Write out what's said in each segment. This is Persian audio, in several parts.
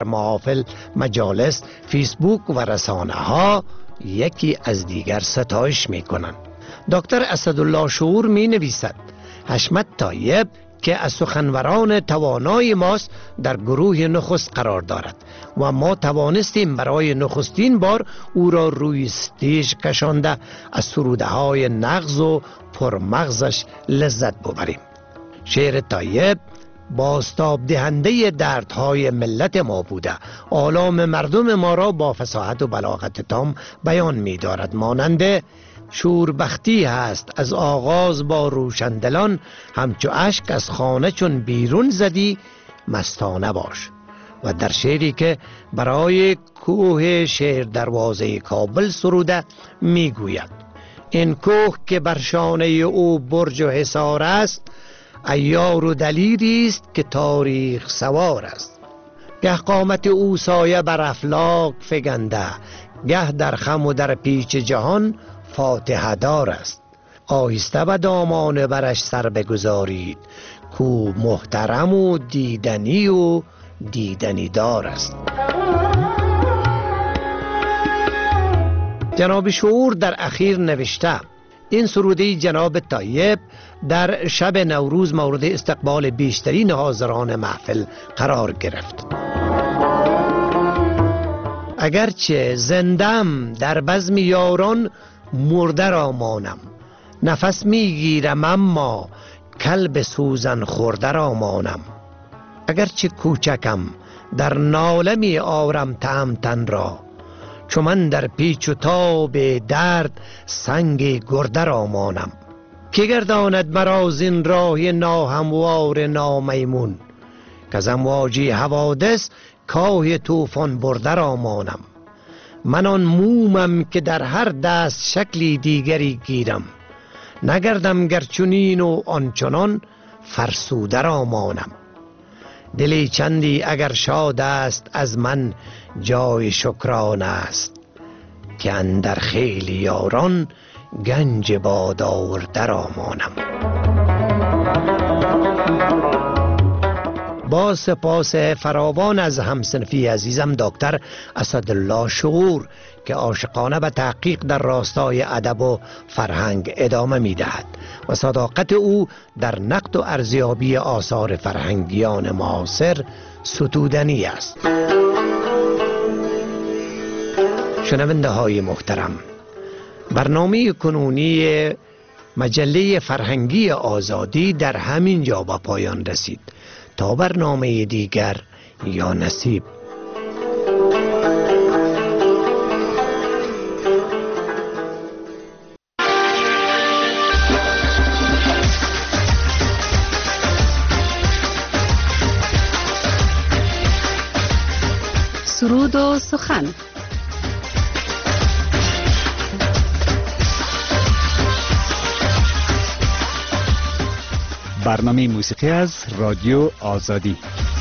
محافل، مجالس، فیسبوک و رسانه ها یکی از دیگر ستایش می کنند. دکتر اسدالله شعور می نویسد حشمت طیب که از سخنوران توانای ماست در گروه نخست قرار دارد و ما توانستیم برای نخستین بار او را روی استیج کشانده از سروده های نغز و پرمغزش لذت ببریم. شعر طیب بازتاب دهنده دردهای ملت ما بوده، آلام مردم ما را با فصاحت و بلاغت تام بیان می دارد. مانند شوربختی هست از آغاز با روشندلان، همچو اشک از خانه چون بیرون زدی مستانه باش. و در شعری که برای کوه شعر دروازه کابل سروده می گوید این کوه که بر شانه او برج و حصار است، عیار و دلیری است که تاریخ سوار است. گه قامت او سایه بر افلاک فگنده، گه در خم و در پیچ جهان فاتحه دار است. آهسته به دامان برش سر بگذارید، کو محترم و دیدنی دار است. جناب شعور در اخیر نوشته این سروده جناب طیب در شب نوروز مورد استقبال بیشترین حاضران محفل قرار گرفت. اگرچه زندم در بزم یاران مرده را مانم، نفس میگیرم اما کلب سوزن خورده را مانم. اگرچه کوچکم در ناله می آورم تن را، چون من در پیچ و تاب درد سنگ گرده را مانم. که گرداند مرا زین راه ناهموار نامیمون، که از امواجی حوادث کاه طوفان برده را مانم. من آن مومم که در هر دست شکلی دیگری گیرم، نگردم گرچنین و آنچنان فرسوده را مانم. دلی چندی اگر شاد است از من جای شکران است، که اندر خیلی یاران گنج باد آورده را مانم. با سپاس فراوان از همصنفی عزیزم دکتر اسدالله شعور که عاشقانه به تحقیق در راستای ادب و فرهنگ ادامه می دهد و صداقت او در نقد و ارزیابی آثار فرهنگیان معاصر ستودنی است. شنونده های محترم، برنامه کنونی مجله فرهنگی آزادی در همین جا به پایان رسید. تا برنامه دیگر یا نصیب. سرود و سخن. برنامه موسیقی از رادیو آزادی.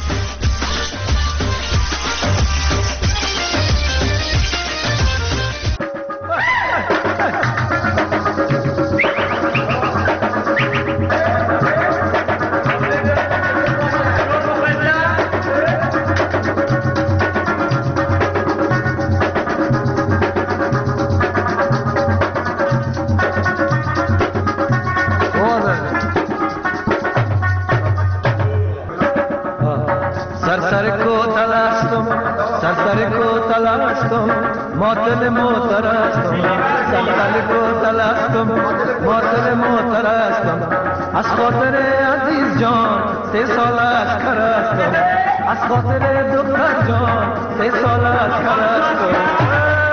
ماتل موترستم سلطل کو تلستم ماتل موترستم از خاطر عزیز جان 3 سال از کرستم از خاطر دختر جان 3 سال از کرستم.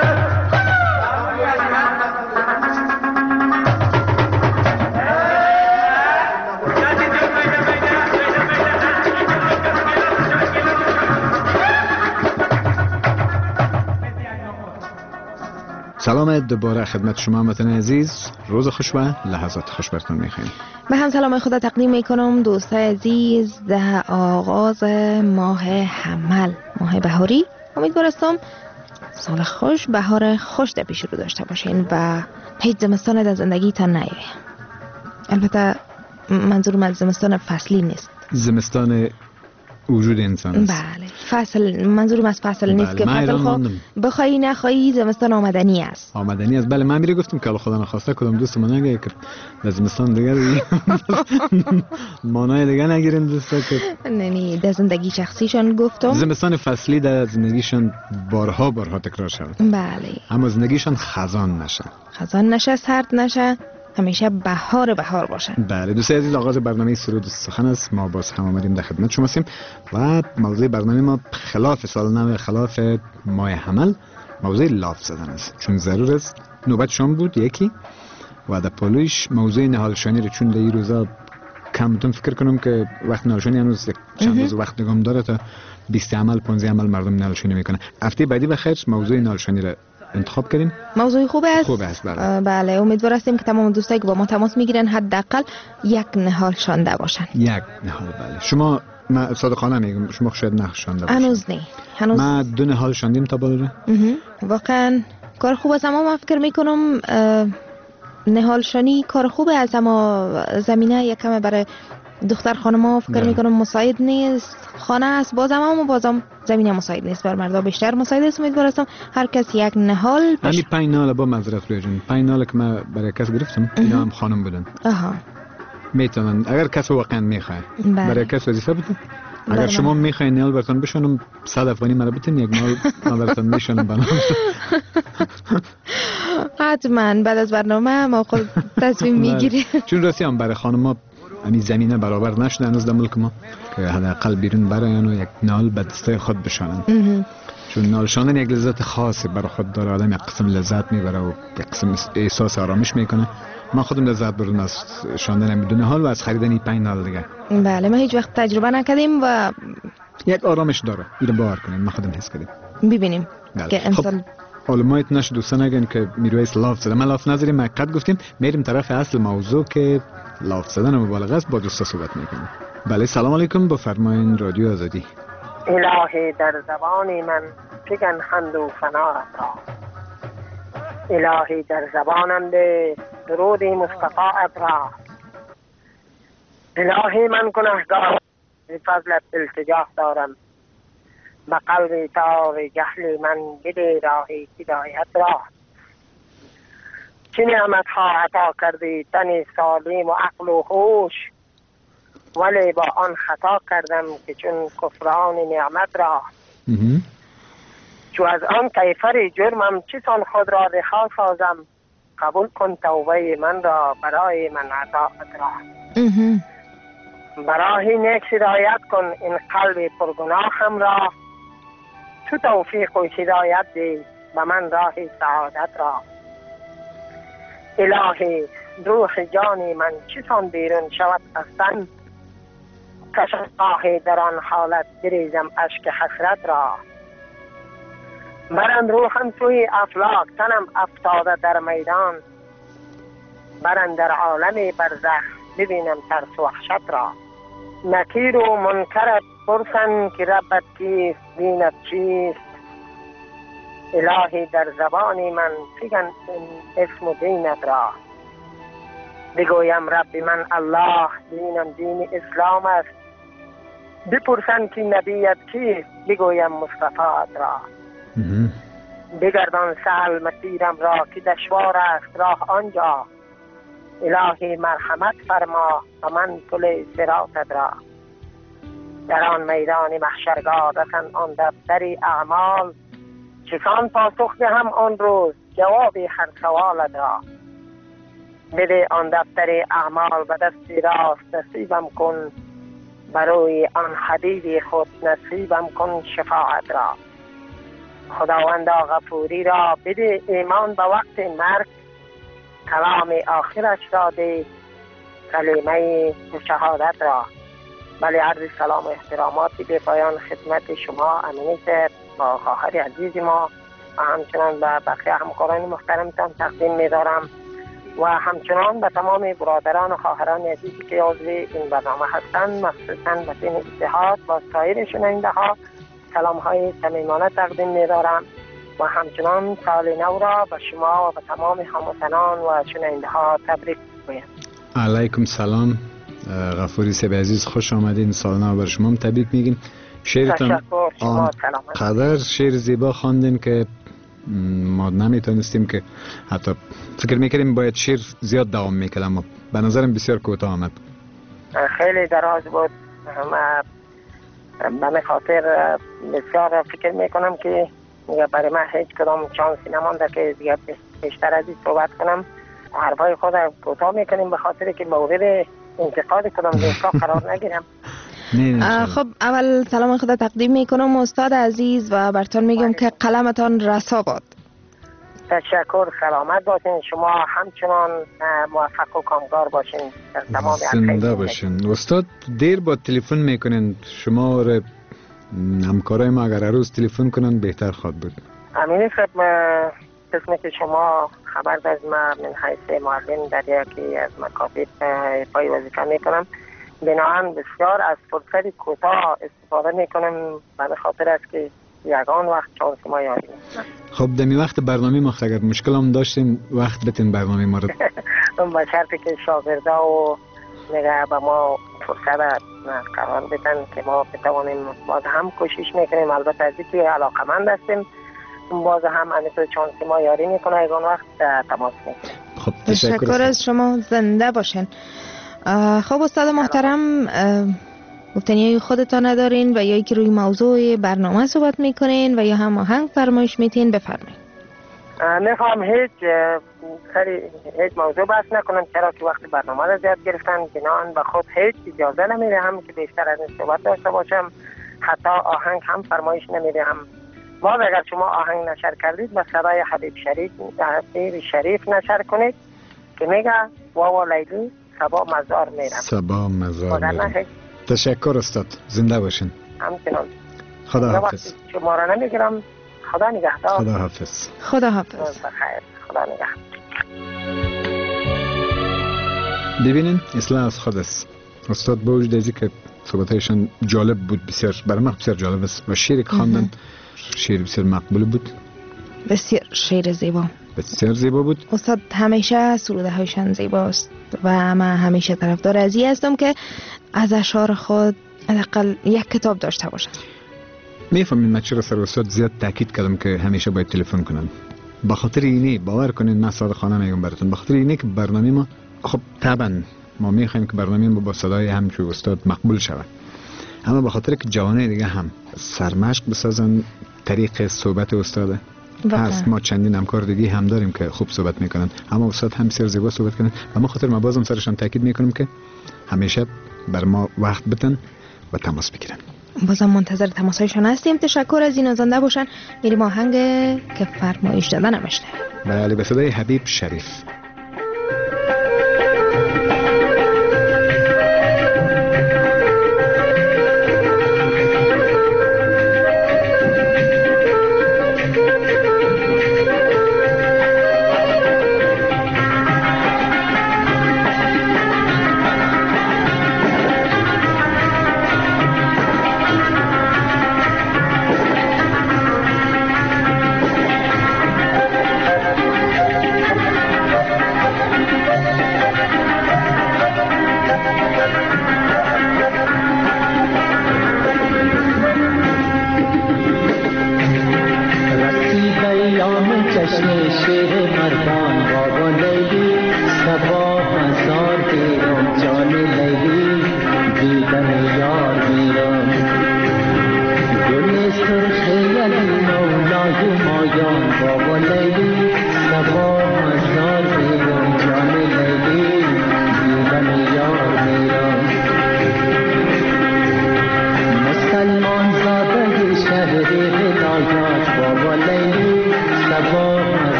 سلام دوباره خدمت شما هموطنان عزیز، روز خوش و لحظات خوش براتون میخوایم. به هم سلام خدا تقدیم میکنم دوستای عزیز در آغاز ماه حمل، ماه بهاری. امیدوارم سال خوش، بهار خوش در پیش رو داشته باشین و هیچ زمستان در زندگیتان نیایه. البته منظورم از زمستان فصلی نیست، زمستان وجود انسان است. بله. فصل منظورم از فصل نیست که فصل بخوایی نخوایی زمستان آمدنی است. آمدنی است. بله من میره گفتم که خدا نخواسته کدام دوست من نگه که زمستان دیگه مانای دیگه نگیرین دوستا که نه در زندگی شخصیشان گفتم زمستان فصلی در زندگیشان بارها تکرار شود. بله. اما زندگیشان خزان نشه، سرد نشه، همیشه بهار باشه. بله دوستان عزیز، آغاز برنامه سرود سخن است. ما باز هم آمدیم در خدمت شما هستیم و موضوع برنامه ما خلاف سال نو، خلاف ماه حمل، موضوع لاف زدن است. چون ضرور است نوبت شما بود یکی و در پالویش موضوع نهالشانی رو، چون در این روزا کمتون فکر کنم که وقت نهالشانی هنوز چند روز وقت نگام داره تا 20 عمل 15 عمل مردم نهالشانی میکنه. هفته بعدی بخیر موضوع نهالشانی رو انتخاب کردیم. موضوع خوب است. بله امیدوار هستیم که تمام دوستایی که با ما تماس میگیرن حداقل یک نهال شانده باشن. یک نهال. بله شما من صادقانه میگم شما شاید نه شانده باشین. هنوز ما 2 نهال شاندیم تا بالا. واقعا کار خوب است، اما من فکر میکنم نهال شانی کار خوبه است، اما زمینه یکم برای دختر خانم‌ها فکر میکنم مساعد نیست. خانه است بازم زمینه مساعد نیست، بر مردا بیشتر مساعد است. امیدوارم هر کس یک نهال همین 5 نهال با معذرت روی جون 5 نهال که من برای کس گرفتم اینا هم خانم بودن. میتونن اگر کس واقعا میخواد برای کس وظیفه بده. اگر شما میخواین نهال براتون بشونم 100 افغانی مرا بتین یک نهال من براتون میشونم بنام. حتما بعد از برنامه ما خود تصمیم میگیریم. چون راستی هم برای خانم‌ها همین زمینه برابر نشده هنوز در ملک ما که حداقل بیرون برایان و یک نهال به دسته خود بشانند. چون نهال شاندن یک لذت خاصی برای خود داره. آدم یک قسم لذت میبره و یک قسم احساس آرامش میکنه. من خودم لذت بردم از شاندن بدون نهال و از خریدن 5 نهال دیگه. بله ما هیچ وقت تجربه نکردیم و یک آرامش داره. اینو باور کنین ما خودم حس کردیم. ببینیم که انسان علمایت نشه دوستان نگن که میرویس لاف زده. من لاف نظری مقد گفتیم میریم طرف اصل موضوع که لاف زدن و مبالغه است. با دوستا صحبت میکنیم. بله سلام علیکم، بفرمایید رادیو آزادی. الهی در زبان من بگن حمد و ثناءت را، الهی در زبانم ده درود مصطفی‌ات را، الهی من گناهگار به فضلت التجا دارم، به قلب تار جهل من بده راهی هدایت را. چه نعمت ها عطا کردی تن سالم و عقل و هوش، ولی با آن خطا کردم که چون کفران نعمت را. چو از آن کیفر جرمم چسان خود را رها سازم، قبول کن توبه من را برای من عطاعت را. برای نیک هدایت کن این قلب پرگناهم را، تو توفیق و هدایت دی به من راه سعادت را. الهی روح جانی من چسان بیرون شود از تن، کشم آهی در آن حالت بریزم اشک حسرت را. برند روحم توی افلاک تنم افتاده در میدان، برند در عالم برزخ ببینم ترس و وحشت را. نکیر و منکرت پرسن که ربت کیست دینت چیست، الهی در زبان من بگن اسم و دینت را. بگویم رب من الله دینم دین اسلام است، بپرسن که نبیت کیست بگویم مصطفی‌ات را. بگردان سهل مسیرم را که دشوار است راه آنجا، الهی مرحمت فرما و من پل صراطت را. در آن میدان محشرگاه رسن آن دفتری اعمال، چسان پاسخ دهم آن روز جواب هر سوالت را. بده آن دفتر اعمال به دست راست نصیبم کن، برای آن حبیب خود نصیبم کن شفاعت را. خداوند غفوری را بده ایمان به وقت مرگ، کلام آخرش را ده کلمه شهادت را. بله عرض سلام و احتراماتی به پایان خدمت شما امینی صاحب با خواهر عزیز ما و همچنان به بقیه همکاران محترمتان تقدیم می‌دارم و همچنان به تمام برادران و خواهران عزیزی که عضو این برنامه هستند، مخصوصاً به تیم اتحاد و سایر شنونده‌ها سلام‌های صمیمانه تقدیم می‌دارم و همچنان سال نو را به شما و به تمام هموطنان و شنونده‌ها تبریک می‌گویم. علیکم سلام غفوری سیب عزیز خوش آمدین، سال نو بر شما هم تبریک میگیم. شعرتان قدر شعر زیبا خواندین که ما نمیتونستیم که حتی فکر میکردیم باید شعر زیاد دوام میکرد، اما به نظرم بسیار کوتاه آمد. خیلی دراز بود. به خاطر بسیار فکر میکنم که برای من هیچ کدام چانسی نمانده که دیگه بیشتر از این صحبت کنم. حرفای خود کوتاه میکنیم به خاطر که مورد انتقاد کدام دوستا قرار نگیرم. خب اول سلام خدا تقدیم میکنم استاد عزیز و برتون میگم که قلمتان رسا باد. تشکر، سلامت باشین. شما همچنان موفق و کامگار باشین در تمام زنده باشین. استاد دیر با تلفن میکنین، شما را همکارای ما اگر روز تلفن کنن بهتر خواد بود. امینی خب قسمی که شما خبر از ما من حیث معلم در یکی از مکاتب پای وظیفه میکنم، بنابراین بسیار از فرصت کوتاه استفاده میکنم به خاطر است که یگان وقت چانس ما یادیم. خب دمی وقت برنامه ما اگر مشکل هم داشتیم وقت بتین برنامه ما رو با شرطی که شاگردا و نگه به ما فرصت قرار بدن که ما بتوانیم باز هم کوشش میکنیم. البته از اینکه علاقمند هستیم باز هم همینطور چانس ما یاری میکنه یگان وقت تماس میکنیم. خب تشکر از شما، زنده باشین. خب استاد محترم، گفتنی خودتان ندارین و یا که روی موضوع برنامه صحبت میکنین و یا هم آهنگ فرمایش میتین بفرمایید. میخوام هیچ موضوع بحث نکنم چرا که وقت برنامه را زیاد گرفتن، بنابراین به خود هیچ اجازه نمیدهم که بیشتر از این صحبت داشته باشم. حتی آهنگ هم فرمایش نمیدهم. باز اگر شما آهنگ نشر کردید به صدای حبیب شریف نشر کنید که میگه واوا لیلی سبا مزار میرم. سبا مزار میرم. تشکر استاد، زنده باشین. همچنان. خدا حافظ. شما را نمیگیرم. خدا نگهدار. خدا حافظ. خدا حافظ. بخیر. خدا نگهدار. ببینین اصلاح از خود است. استاد با وجود ازی که صحبتایشان جالب بود، بسیار برای من بسیار جالب است و شعری که خواندن شعر بسیار مقبول بود، بسیار شعر زیبا، بسیار زیبا بود. استاد همیشه سروده هایشان زیباست و من همیشه طرفدار ازی هستم که از اشعار خود حداقل یک کتاب داشته باشن. میفهمین من چرا سر استاد زیاد تاکید کردم که همیشه باید تلفن کنن. به خاطر اینه باور کنین من صادقانه میگم براتون، به خاطر اینه که برنامه ما خب طبعا ما میخوایم که برنامه ما با صدای همچون استاد مقبول شود، اما به خاطر که جوانه دیگه هم سرمشق بسازن طریق صحبت استاده هست. ما چندین همکار دیگه هم داریم که خوب صحبت میکنن، اما استاد هم بسیار زیبا صحبت کنن و ما خاطر ما بازم سرشان تاکید میکنیم که همیشه بر ما وقت بتن و تماس بگیرن. بازم منتظر تماسایشان هستیم. تشکر از این، زنده باشن. میریم آهنگ که فرمایش دادن نمشته. بله، به صدای حبیب شریف.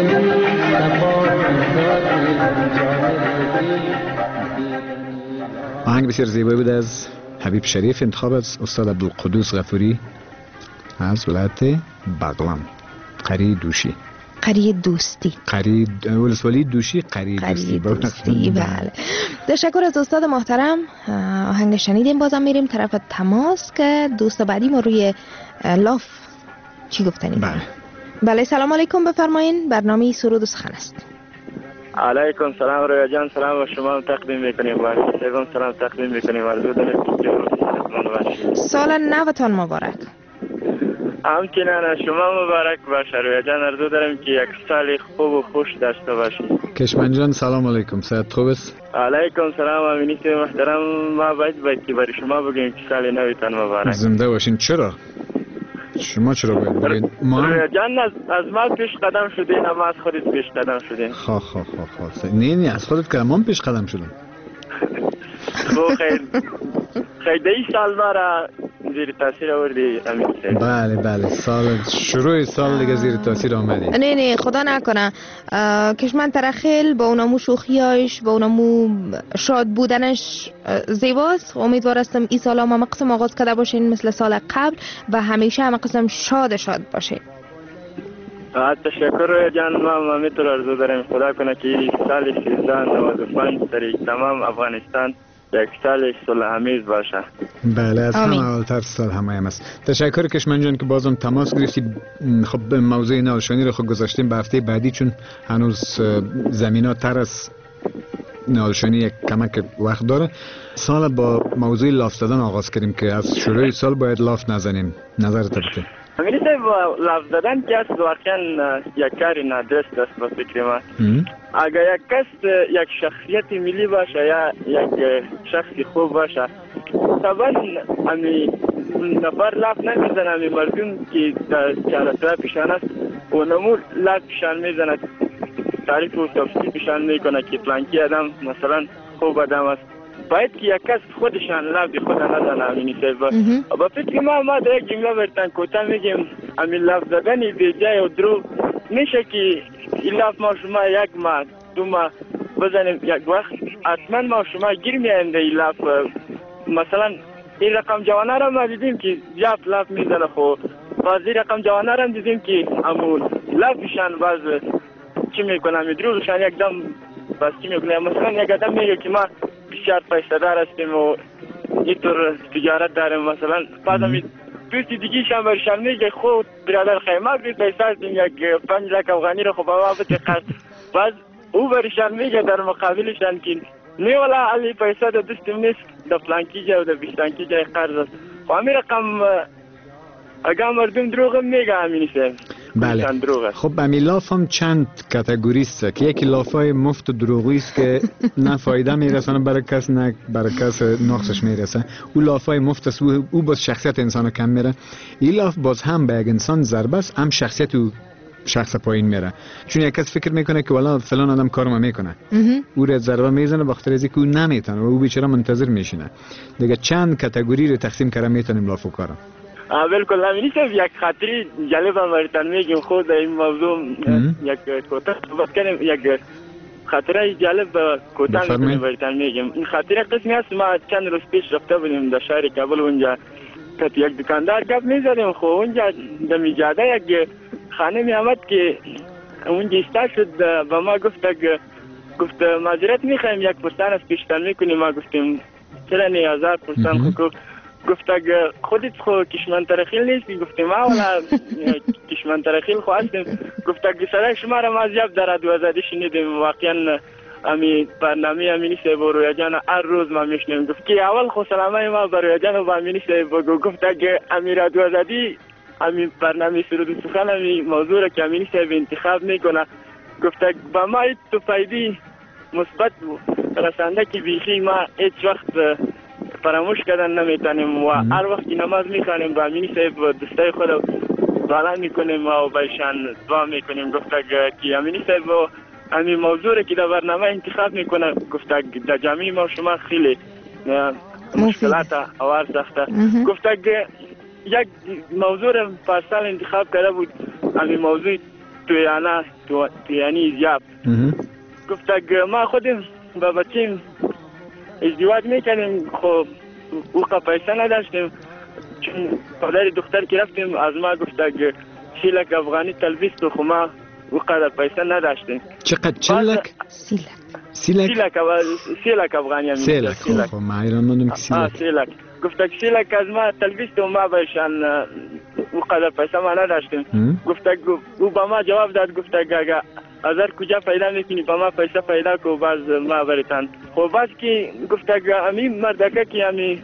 آهنگ بسیار زیبایی بود از حبیب شریف، انتخاب از استاد عبدالقدوس غفوری از ولایت بغلان. قری دوشی، قری دوستی، قری ولسوالی دوشی، قری دوستی. بله. تشکر از استاد محترم. آهنگ شنیدیم. بازم میریم طرف تماس که دوست بعدی ما روی لاف چی گفتنی دارن. بله سلام علیکم، بفرمایین. برنامه سرود و سخن است. علیکم سلام رویا جان، سلام و شما هم تقدیم میکنیم و سیگم سلام تقدیم میکنیم. آرزو دارم که صحتمند باشید. سال نوتان مبارک. همچنین شما مبارک باشه رویا جان. آرزو دارم که یک سال خوب و خوش داشته باشید. کشمن جان سلام علیکم، صحت خوب است؟ علیکم سلام امینی محترم. ما باید که برای شما بگیم که سال نوتان مبارک. زنده باشین. چرا؟ شما چرا باید بگید؟ رویا جان از ما پیش قدم شدین، اما از خودت پیش قدم شدین. خواه نه از خودت که ما پیش قدم شدیم. خیلی ای سال ما را زیر تاثیر آوردی امین سید. بله شروع سال دیگه زیر تاثیر آمدی. نه خدا نکنه. کشمن ترخیل با اونمو شوخیاش، با اونمو شاد بودنش زیباست. امیدوار هستم این سال هم قسم آغاز کرده باشین مثل سال قبل و همیشه هم قسم شاد باشین. تشکر روی جان. ما میتر آرزو داریم خدا کنه که سال 1395 در تمام افغانستان یک سال صلح آمیز باشه. بله از همه اولتر سال همایم است. تشکر کشمن جان که بازم تماس گرفتید. خب موضوع نالشانی رو خود گذاشتیم به هفته بعدی چون هنوز زمینا تر از نالشانی یک کمک وقت داره. سال با موضوع لاف زدن آغاز کردیم که از شروع سال باید لاف نزنیم. نظرت بده؟ همینی با لاف زدن که از واقعا یک کاری نادرست است به فکر ما. اگر یک کس یک شخصیت ملی باشه یا یک شخصی خوب باشه طبعا همی نفر لاف نمیزنه. همی مردم که چهارتای پیشان است و نمو لاف پیشان میزنه، تعریف و تفصیل پیشان میکنه که فلانکی آدم مثلا خوب آدم است. باید که یک کس خودشان لاف خود نزنه. همینی سیبا با فکر ما در یک جمله برتن کوتا میگیم همین لاف زدنی به جای و درو میشه که این لاف ما شما یک ماه دو ماه بزنیم یک وقت حتما ما شما گیر میایم در این لاف. مثلا این رقم جوانه را ما دیدیم که جاف لاف میزنه، خب باز این رقم جوانه را دیدیم که همون لافشان باز چی میکنم دروغشان یک دم باز چی میکنم. مثلا یک آدم میگه که ما بسیار پیسه دار هستیم و اینطور تجارت داریم، مثلا بعد همی دوستی دیگیش هم برشان میگه خود برادر خیمه بی پیسه هستیم یک 5 لک افغانی رو خب آبا بتی قرد. بعد او برشان میگه در مقابلشان که نه والا علی پیسه دا دستیم نیست، دا فلانکی جای و دا بیشتانکی جای قرض است. خب همی رقم اگه مردم دروغ میگه همینی سه. بله. خب امی لاف هم چند کاتگوری است که یکی لافای مفت و دروغی است که نه فایده میرسونه برای کس نه برای کس نقصش میرسه. او لافای مفت است، او باز شخصیت انسان کم میره. این لاف باز هم به یک انسان ضربه است، هم شخصیت او شخص پایین میره. چون یک کس فکر میکنه که والا فلان آدم کارم میکنه، او را ضربه میزنه بخاطر از اینکه او نمیتونه و او بیچاره منتظر میشینه. دیگه چند کاتگوری رو تقسیم کردن میتونیم لاف و کارا. بالکل همینی سب یک خاطری جالب هم براتون میگیم. خود این موضوع یک کوتاه صحبت کنیم. یک خاطره جالب کوتاه براتون میگیم. این خاطره قسمی هست ما چند روز پیش رفته بودیم در شهر کابل. اونجا که یک دکاندار گپ میزدیم. خب اونجا در میجاده یک خانه می آمد که اونجا ایستا شد با ما گفت معذرت میخوایم یک پرسان از پیشتن میکنیم. ما گفتیم چرا نه 1000 پرسان. گفت اگه خودت خو کشمن ترخیل نیستی؟ گفتیم ما والا کشمن ترخیل خو هستیم. گفت اگه صدای شما را ما زیاد در رادیو آزادی شنیدیم، واقعا امی برنامه امینی صاحب و رویا جان هر روز ما میشنیم. گفت که اول خو سلامه ما بر رویا جان و امینی صاحب بگو. گفت اگه امی رادیو آزادی امی برنامه سرود و سخن امی موضوع را که امینی صاحب انتخاب میکنه، گفت با ما تو فایده مثبت رسانده که بیخی ما هیچ وقت فراموش کردن نمیتونیم و هر وقت نماز میخوانیم با امینی صاحب دستای خود بالا میکنیم و بایشان دعا میکنیم. گفت که امینی صاحب همین موضوع که در برنامه انتخاب میکنه، گفت در جامعه ما شما خیلی مشکلات آوار سخته. گفت یک موضوع پارسال انتخاب کرده بود، همین موضوع تویانی زیاب. گفت ما خودم با بچیم ازدواج میکنیم، خب اوقا پیسه نداشتیم، چون پدر دختر که رفتیم از ما گفت 40 لک افغانی تلبیس تو، خب ما اوقا پیسه نداشتیم. چقدر 40 لک؟ 30 لک افغانی. 3 لک. خب ما ایران مندم که 30 لک. گفت 30 لک از ما تلبیس تو، ما بهشان اوقا پیسه ما نداشتیم. گفت او با ما جواب داد، گفت اگه ازار کجا پیدا میکنی با ما پیسه پیدا کو باز ما بریتن. خب باز که گفت امی مردکه که امی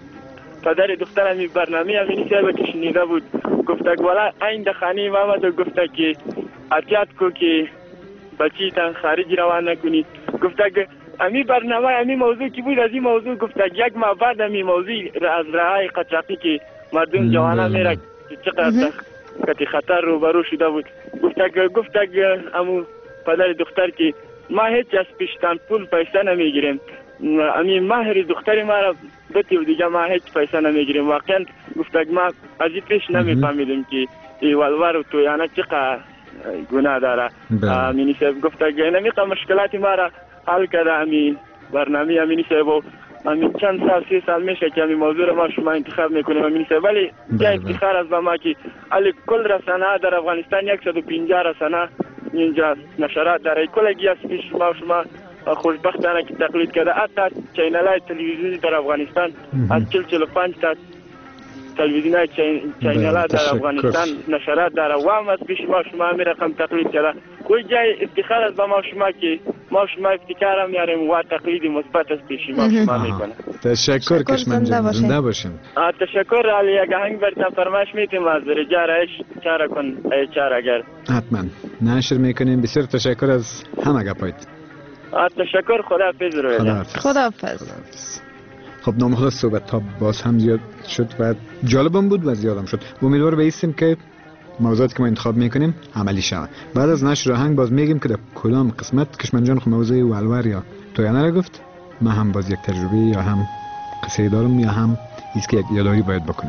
پدر دختر امی برنامه امی نیسه که شنیده بود، گفت والا این دخانی محمد گفت که احتیاط کو که بچی تن خارج روان نکنی. گفت امی برنامه امی موضوع کی بود، از این موضوع گفت یک ماه بعد امی موضوع از راهای قاچاقی که مردم جوانا میره چقدر کتی خطر روبرو شده بود. گفت امو پدر دختر که ما هیچ از پیشتن پول پیسه نمیگیریم، امی مهر دختر ما را بتی و دیگه ما هیچ پیسه نمیگیریم. واقعا گفت ما از این پیش نمیفهمیدیم که ایوالوار و تویانه چقدر گناه داره. امینی صاحب گفت نمیقه مشکلات ما را حل کرده امی برنامه. امینی صاحب همین چند سال 3 سال میشه که همین موضوع ما شما انتخاب میکنیم همین سه، ولی جای افتخار از ما که علی کل رسانه در افغانستان 150 رسانه اینجا نشرات داره، کلگی از پیش شما خوشبختانه که تقلید کرده. حتی چینل‌های تلویزیونی در افغانستان از 45 تا تلویزیون‌های چینل‌ها در افغانستان نشرات داره و هم از پیش شما همین رقم تقلید کرده. کوئی جای افتخار از ما شما که ما شما افتخار هم میاریم و تقلید مثبت از پیش شما میکنه. تشکر کشمن جان، زنده باشین. تشکر. علی یک آهنگ براتون فرمایش میتیم از رجارش چاره کن ای چاره‌گر. حتما نشر میکنیم. بسیار تشکر از همه گپایت. تشکر. خداحافظ. خداحافظ. خب نام خدا صحبت تا باز هم زیاد شد و جالبم بود و زیادم شد. امیدوار بایستیم که موضوعاتی که ما انتخاب میکنیم عملی شود. بعد از نشر آهنگ باز میگیم که در کدام قسمت کشمن جان خود موضوع ولور یا تویانه را گفت. ما هم باز یک تجربه یا هم قصه دارم یا هم هیچ که یک یادآوری باید بکنیم.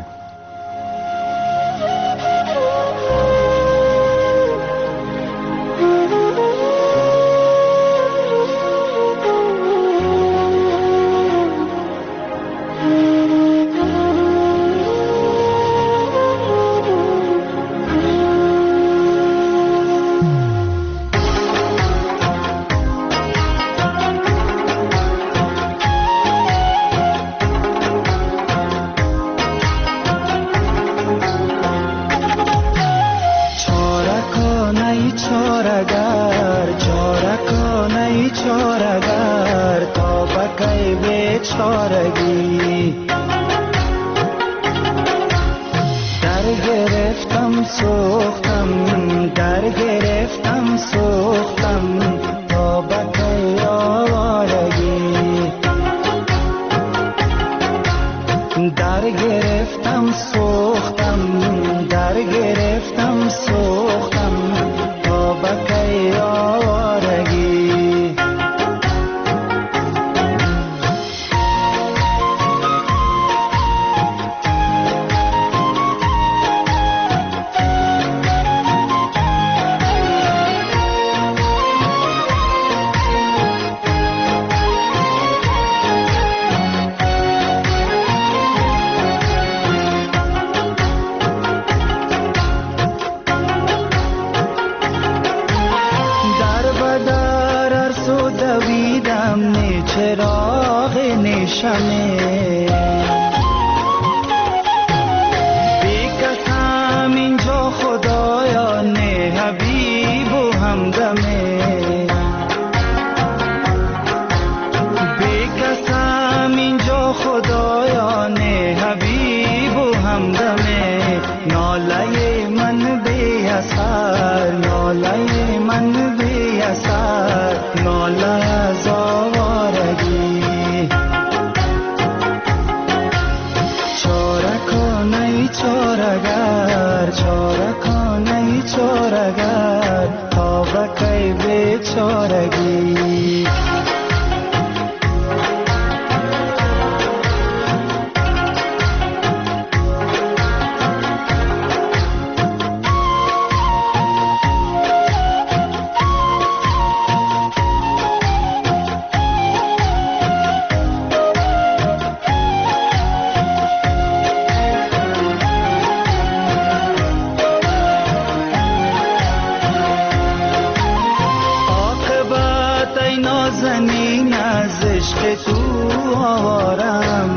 نازنین از عشق تو آوارم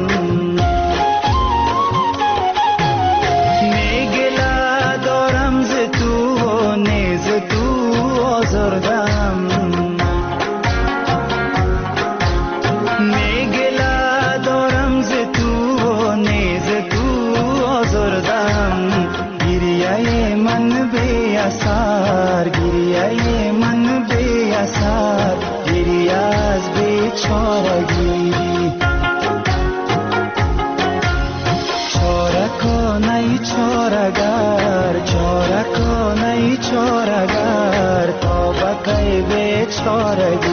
میگله دارم ز تو و نیز تو آزردم میگله دارم ز تو و نیز تو آزردم گریه من بی اثر گریه من بی اثر گریه از بیچارگی چاره کنه چارگر چاره کنه چارگر تا بکی بیچارگی